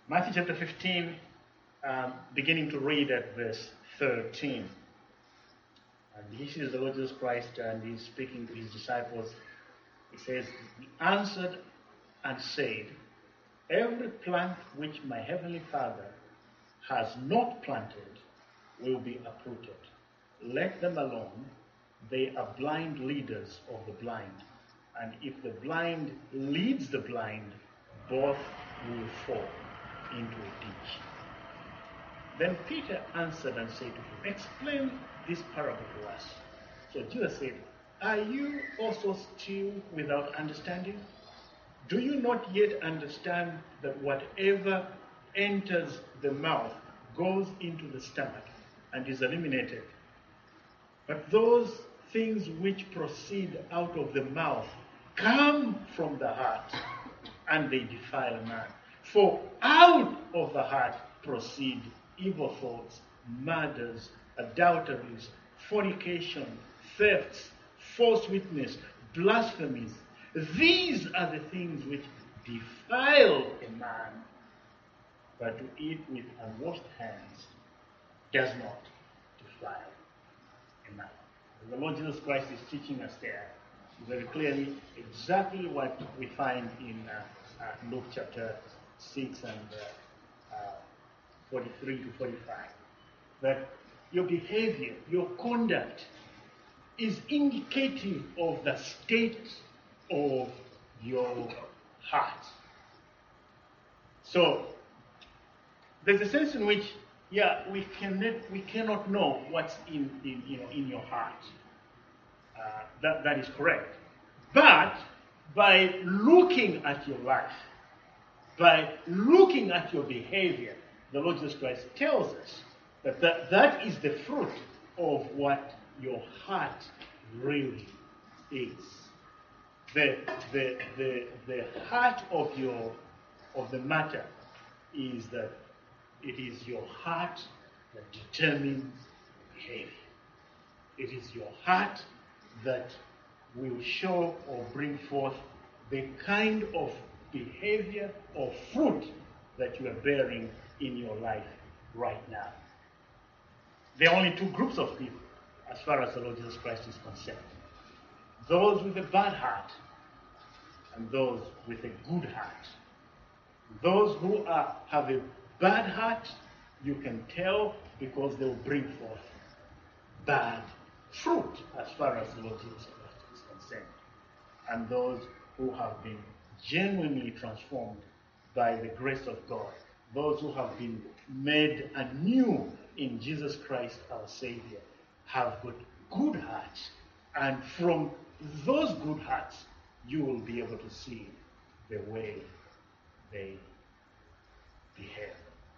Matthew chapter 15, beginning to read at verse 13. And this is the Lord Jesus Christ, and he's speaking to his disciples. He says, "He answered and said, every plant which my heavenly Father has not planted will be uprooted. Let them alone. They are blind leaders of the blind. And if the blind leads the blind, both will fall into a ditch." Then Peter answered and said to him, "Explain this parable to us." So Jesus said, "Are you also still without understanding? Do you not yet understand that whatever enters the mouth goes into the stomach and is eliminated? But those things which proceed out of the mouth come from the heart, and they defile a man. For out of the heart proceed evil thoughts, murders, adulteries, fornication, thefts, false witness, blasphemies. These are the things which defile a man, but to eat with unwashed hands does not defile a man." The Lord Jesus Christ is teaching us there very clearly exactly what we find in Luke chapter 6 and 43 to 45. That your behavior, your conduct is indicative of the state of your heart. So there's a sense in which, we cannot know what's in your heart. That is correct. But by looking at your life, by looking at your behavior, the Lord Jesus Christ tells us that is the fruit of what your heart really is. The heart of the matter is that it is your heart that determines behavior. It is your heart that will show or bring forth the kind of behavior or fruit that you are bearing in your life right now. There are only two groups of people as far as the Lord Jesus Christ is concerned. Those with a bad heart and those with a good heart. Those who have a bad heart, you can tell because they will bring forth bad fruit as far as the Lord Jesus Christ is concerned. And those who have been genuinely transformed by the grace of God, those who have been made anew in Jesus Christ our Savior, have got good hearts. And from those good hearts, you will be able to see the way they behave.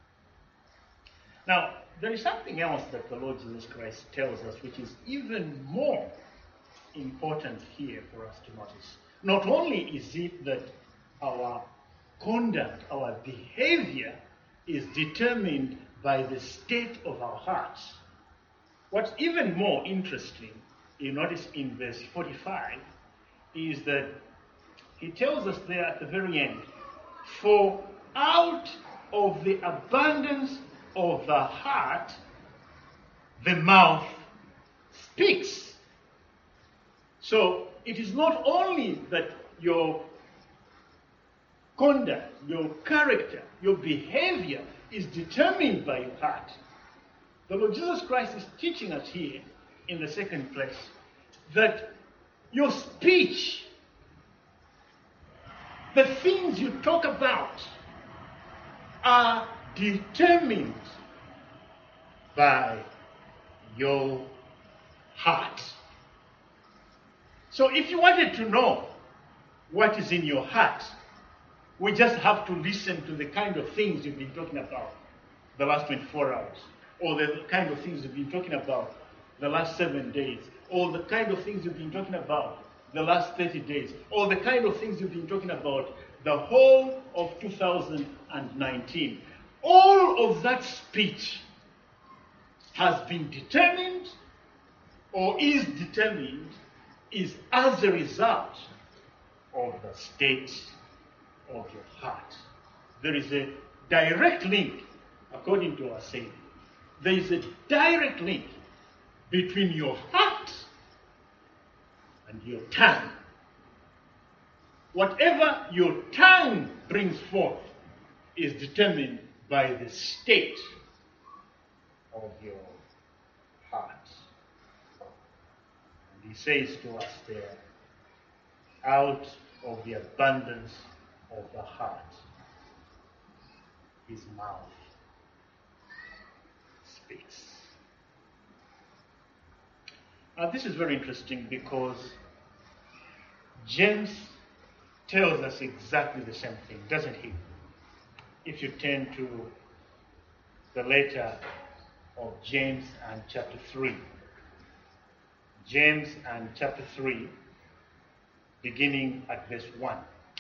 Now, there is something else that the Lord Jesus Christ tells us, which is even more important here for us to notice. Not only is it that our conduct, our behavior is determined by the state of our hearts. What's even more interesting, you notice in verse 45, is that he tells us there at the very end, "For out of the abundance of the heart, the mouth speaks." So it is not only that your conduct, your character, your behavior is determined by your heart. The Lord Jesus Christ is teaching us here, in the second place, that your speech, the things you talk about, are determined by your heart. So if you wanted to know what is in your heart, we just have to listen to the kind of things you've been talking about the last 24 hours, or the kind of things you've been talking about the last 7 days, or the kind of things you've been talking about the last 30 days, or the kind of things you've been talking about the whole of 2019. All of that speech has been determined, or is determined, is as a result of the state of your heart. There is a direct link, according to our Savior. There is a direct link between your heart and your tongue. Whatever your tongue brings forth is determined by the state of your heart. And he says to us there, out of the abundance of the heart, his mouth speaks. Now this is very interesting because James tells us exactly the same thing, doesn't he? If you turn to the letter of James and chapter 3. James and chapter 3, beginning at verse 1.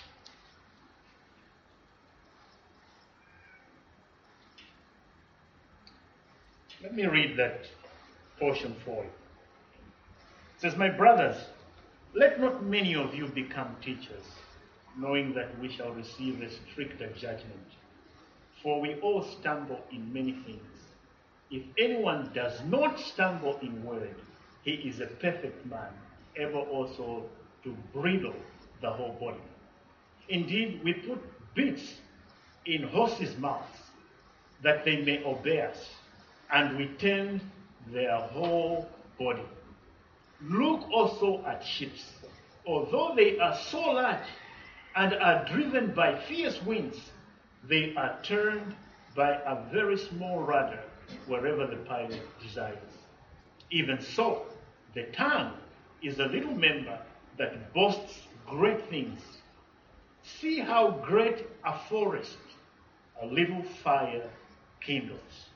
Let me read that portion for you. It says, "My brothers, let not many of you become teachers, knowing that we shall receive a stricter judgment. For we all stumble in many things. If anyone does not stumble in word, he is a perfect man, able also to bridle the whole body. Indeed, we put bits in horses' mouths, that they may obey us, and we tend their whole body. Look also at ships. Although they are so large and are driven by fierce winds, they are turned by a very small rudder wherever the pilot desires. Even so, the tongue is a little member that boasts great things. See how great a forest a little fire kindles.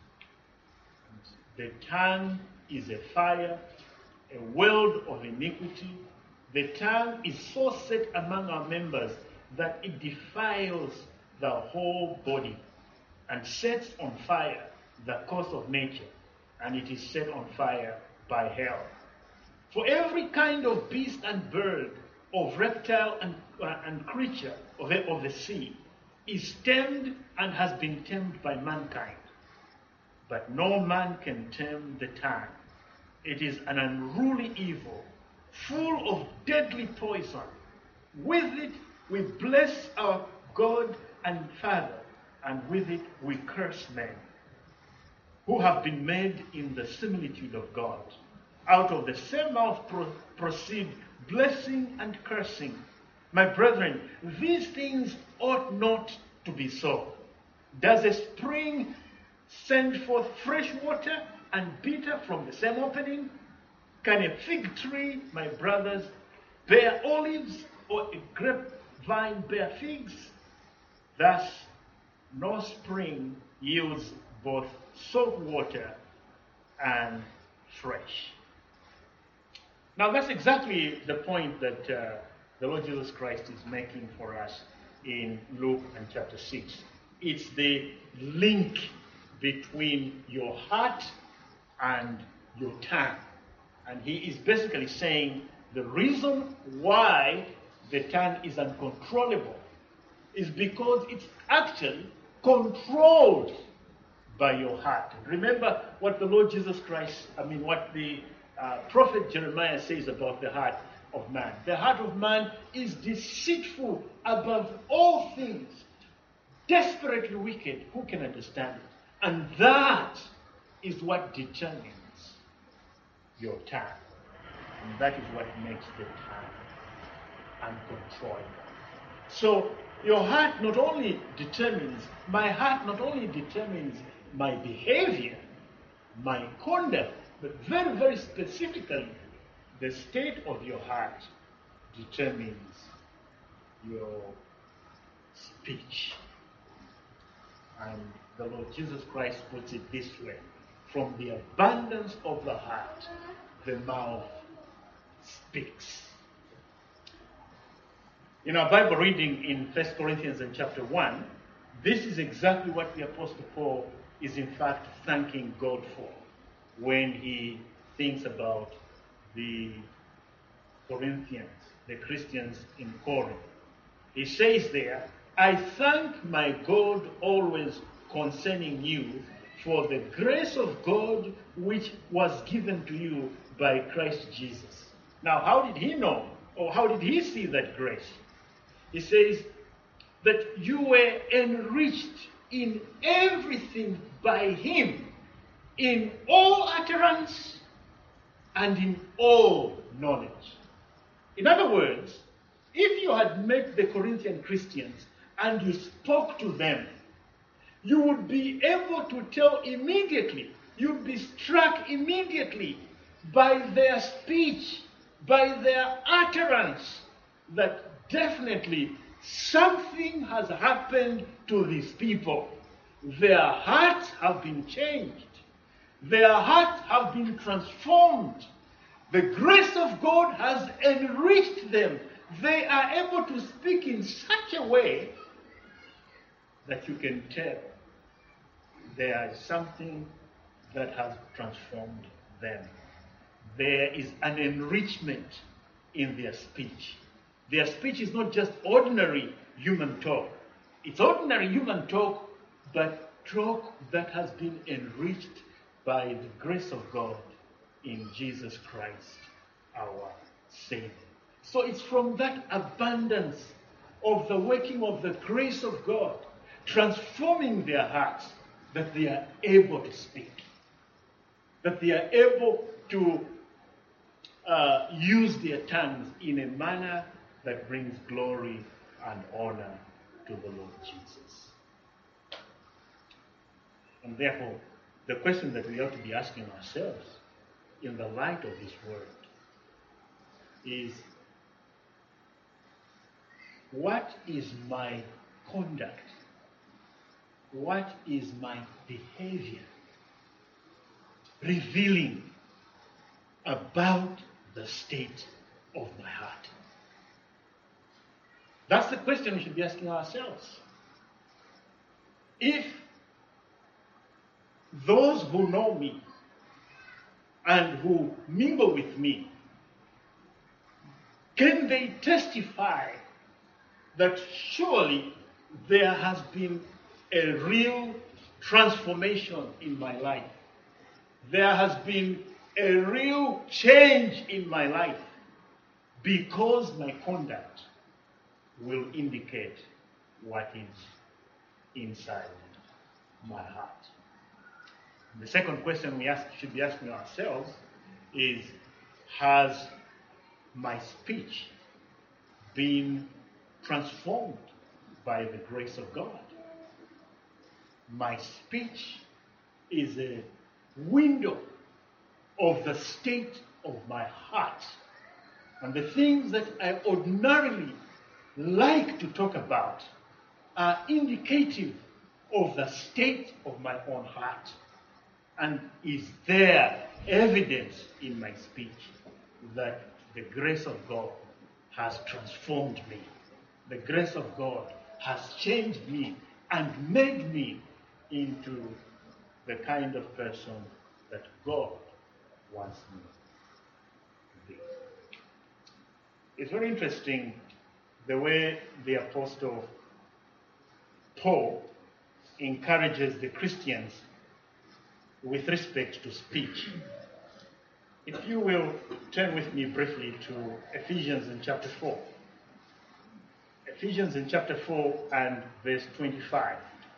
The tongue is a fire, a world of iniquity. The tongue is so set among our members that it defiles the whole body and sets on fire the course of nature, and it is set on fire by hell. For every kind of beast and bird, of reptile and creature of the sea is tamed and has been tamed by mankind. But no man can tame the tongue. It is an unruly evil, full of deadly poison. With it we bless our God and Father, and with it we curse men, who have been made in the similitude of God. Out of the same mouth proceed blessing and cursing. My brethren, these things ought not to be so. Does a spring send forth fresh water and bitter from the same opening? Can a fig tree, my brothers, bear olives, or a grapevine bear figs? Thus, no spring yields both salt water and fresh." Now that's exactly the point that the Lord Jesus Christ is making for us in Luke and chapter 6. It's the link between your heart and your tongue. And he is basically saying the reason why the tongue is uncontrollable is because it's actually controlled by your heart. Remember what the Lord Jesus Christ, what the prophet Jeremiah says about the heart of man. The heart of man is deceitful above all things, desperately wicked. Who can understand it? And that is what determines your tongue. And that is what makes the tongue uncontrollable. So your heart not only determines, my heart not only determines my behavior, my conduct, but very, very specifically, the state of your heart determines your speech. And the Lord Jesus Christ puts it this way: from the abundance of the heart, the mouth speaks. In our Bible reading in 1 Corinthians in chapter 1, this is exactly what the Apostle Paul is in fact thanking God for when he thinks about the Corinthians, the Christians in Corinth. He says there I thank my God always concerning you for the grace of God which was given to you by Christ Jesus. Now, how did he know, or how did he see that grace? He says that you were enriched in everything by him, in all utterance and in all knowledge. In other words, if you had met the Corinthian Christians and you spoke to them, you would be able to tell immediately, you'd be struck immediately by their speech, by their utterance, that definitely something has happened to these people. Their hearts have been changed. Their hearts have been transformed. The grace of God has enriched them. They are able to speak in such a way that you can tell there is something that has transformed them. There is an enrichment in their speech. Their speech is not just ordinary human talk. It's ordinary human talk, but talk that has been enriched by the grace of God in Jesus Christ, our Savior. So it's from that abundance of the working of the grace of God, transforming their hearts, that they are able to speak, that they are able to use their tongues in a manner that brings glory and honor to the Lord Jesus. And therefore, the question that we ought to be asking ourselves in the light of this word is, what is my conduct? What is my behavior revealing about the state of my heart? That's the question we should be asking ourselves. If those who know me and who mingle with me, can they testify that surely there has been a real transformation in my life? There has been a real change in my life, because my conduct will indicate what is inside my heart. The second question we should be asking ourselves is, has my speech been transformed by the grace of God? My speech is a window of the state of my heart. And the things that I ordinarily like to talk about are indicative of the state of my own heart. And is there evidence in my speech that the grace of God has transformed me? The grace of God has changed me and made me into the kind of person that God wants me to be. It's very interesting the way the Apostle Paul encourages the Christians with respect to speech. If you will turn with me briefly to Ephesians in chapter 4. Ephesians in chapter 4 and verse 25.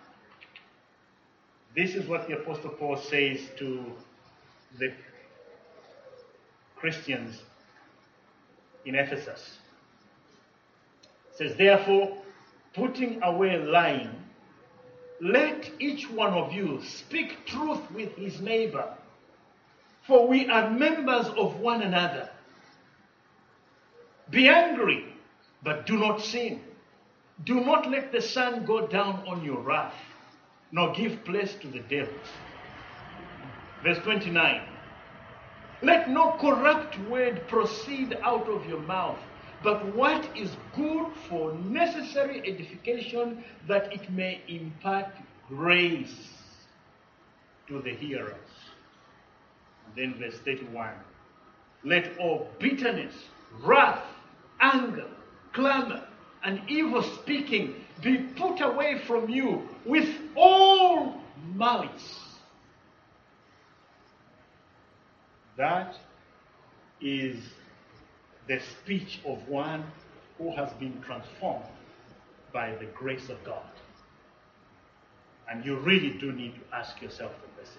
This is what the Apostle Paul says to the Christians in Ephesus. It says, therefore, putting away lying, let each one of you speak truth with his neighbor, for we are members of one another. Be angry, but do not sin. Do not let the sun go down on your wrath, nor give place to the devil. Verse 29. Let no corrupt word proceed out of your mouth, but what is good for necessary edification, that it may impart grace to the hearers. And then verse 31. Let all bitterness, wrath, anger, clamor, and evil speaking be put away from you with all malice. That is the speech of one who has been transformed by the grace of God. And you really do need to ask yourself the question.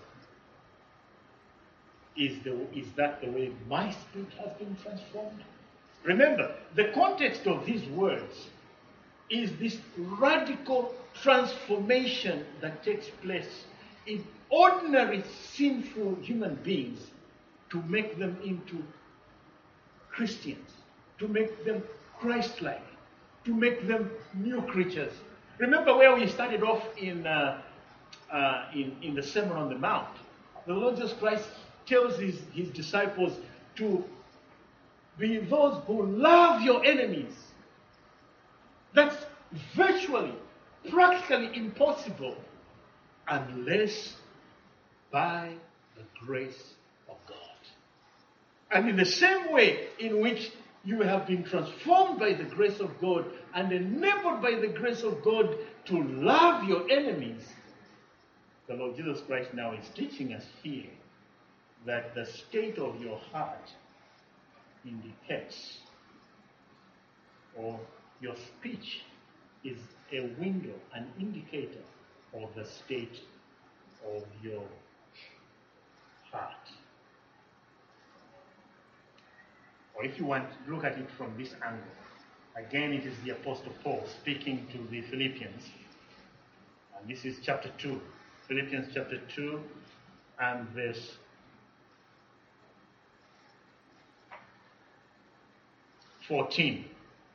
Is that the way my speech has been transformed? Remember, the context of these words is this radical transformation that takes place in ordinary sinful human beings to make them into Christians, to make them Christ-like, to make them new creatures. Remember where we started off in the Sermon on the Mount. The Lord Jesus Christ tells his disciples to be those who love your enemies. That's virtually, practically impossible unless by the grace of God. And in the same way in which you have been transformed by the grace of God and enabled by the grace of God to love your enemies, the Lord Jesus Christ now is teaching us here that the state of your heart indicates, or your speech is a window, an indicator of the state of your heart. Or if you want to look at it from this angle, again it is the Apostle Paul speaking to the Philippians. And this is chapter 2, Philippians chapter 2 and verse 14.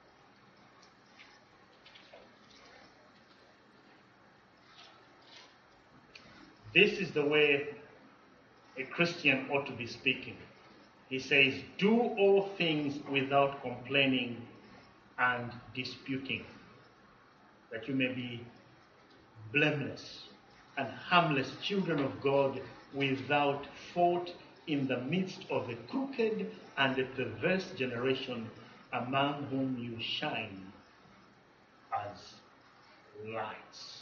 This is the way a Christian ought to be speaking. He says, do all things without complaining and disputing, that you may be blameless and harmless children of God, without fault in the midst of a crooked and a perverse generation, among whom you shine as lights.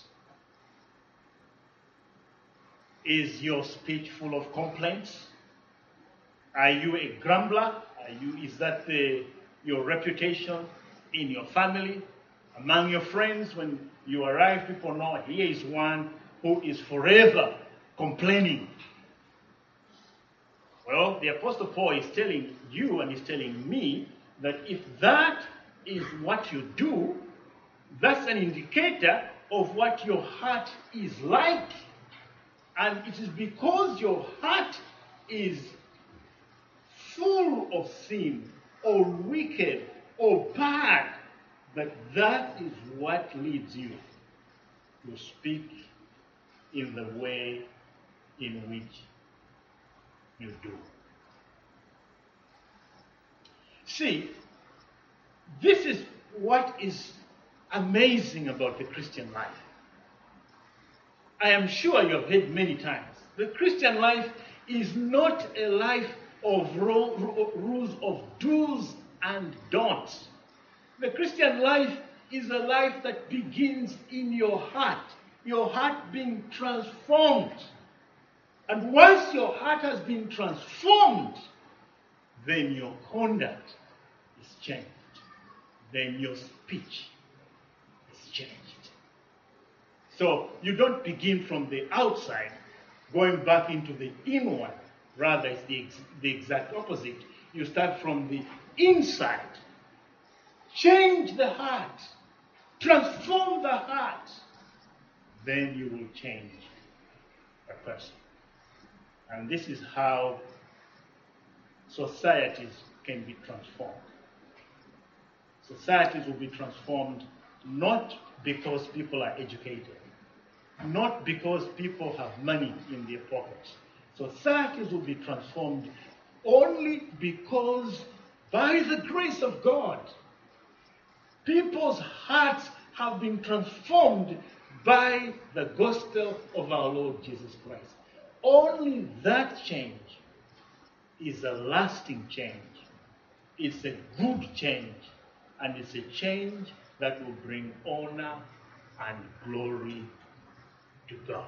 Is your speech full of complaints? Are you a grumbler? Is that your reputation in your family, among your friends? When you arrive, people know here is one who is forever complaining. Well, the Apostle Paul is telling you and he's telling me that if that is what you do, that's an indicator of what your heart is like. And it is because your heart is full of sin or wicked or bad that is what leads you to speak in the way in which you do. See, this is what is amazing about the Christian life. I am sure you have heard many times. The Christian life is not a life of rules of do's and don'ts. The Christian life is a life that begins in your heart being transformed. And once your heart has been transformed, then your conduct is changed. Then your speech is changed. So you don't begin from the outside, going back into the inward. Rather, it's the exact opposite. You start from the inside. Change the heart. Transform the heart. Then you will change a person. And this is how societies can be transformed. Societies will be transformed not because people are educated, not because people have money in their pockets. Societies will be transformed only because, by the grace of God, people's hearts have been transformed by the gospel of our Lord Jesus Christ. Only that change is a lasting change. It's a good change. And it's a change that will bring honor and glory to God.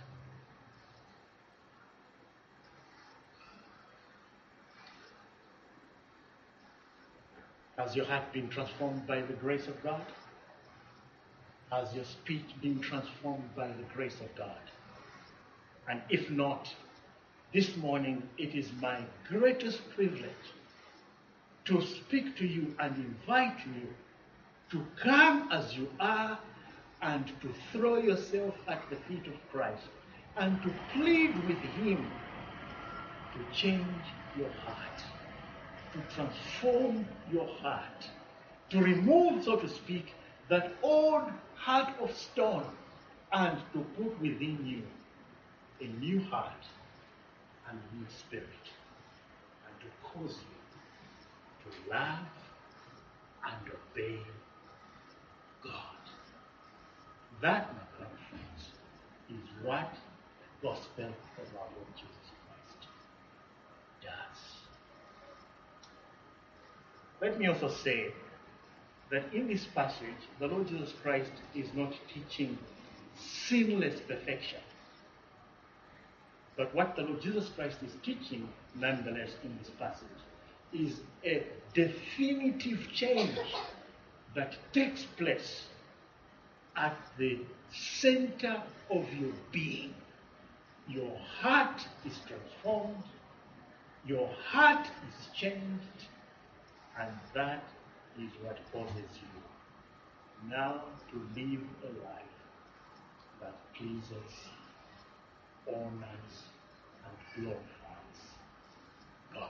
Has your heart been transformed by the grace of God? Has your speech been transformed by the grace of God? And if not, this morning it is my greatest privilege to speak to you and invite you to come as you are and to throw yourself at the feet of Christ and to plead with Him to change your heart, to transform your heart, to remove, so to speak, that old heart of stone and to put within you a new heart and a new spirit, and to cause you to love and obey God. That, my dear friends, is what the gospel of our Lord Jesus Christ does. Let me also say that in this passage, the Lord Jesus Christ is not teaching sinless perfection. But what the Lord Jesus Christ is teaching, nonetheless, in this passage, is a definitive change that takes place at the center of your being. Your heart is transformed, your heart is changed, and that is what causes you now to live a life that pleases, honors, and glorifies God.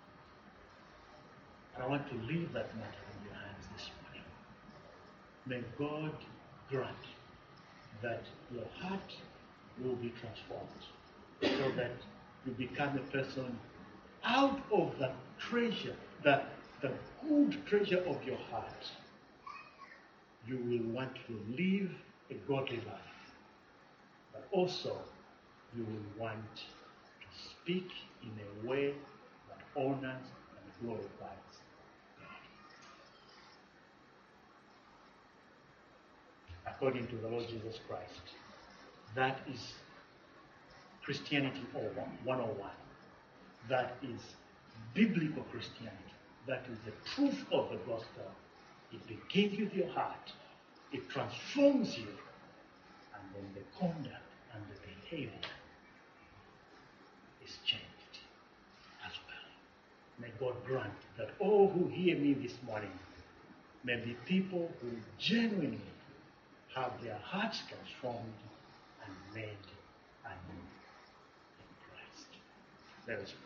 And I want to leave that matter in your hands this morning. May God grant that your heart will be transformed so that you become a person out of the treasure, the good treasure of your heart. You will want to live a godly life, but also you will want to speak in a way that honors and glorifies God. According to the Lord Jesus Christ, that is Christianity 101. That is biblical Christianity. That is the truth of the gospel. It begins with your heart. It transforms you. And then the conduct and the behavior is changed as well. May God grant that all who hear me this morning may be people who genuinely have their hearts transformed and made anew in Christ. Let us pray.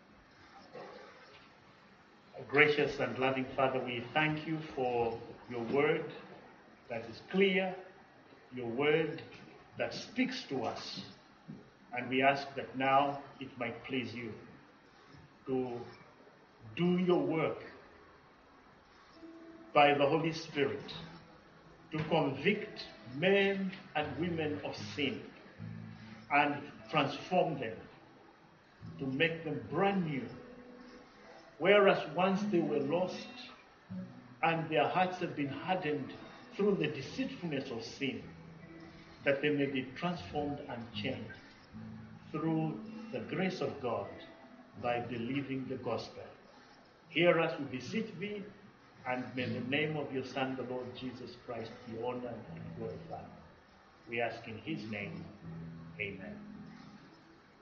Gracious and loving Father, we thank you for your word that is clear, your word that speaks to us. And we ask that now it might please you to do your work by the Holy Spirit to convict men and women of sin and transform them, to make them brand new. Whereas once they were lost and their hearts have been hardened through the deceitfulness of sin, that they may be transformed and changed through the grace of God by believing the gospel. Hear us, we beseech thee, and may the name of your Son, the Lord Jesus Christ, be honored and glorified. We ask in his name, amen.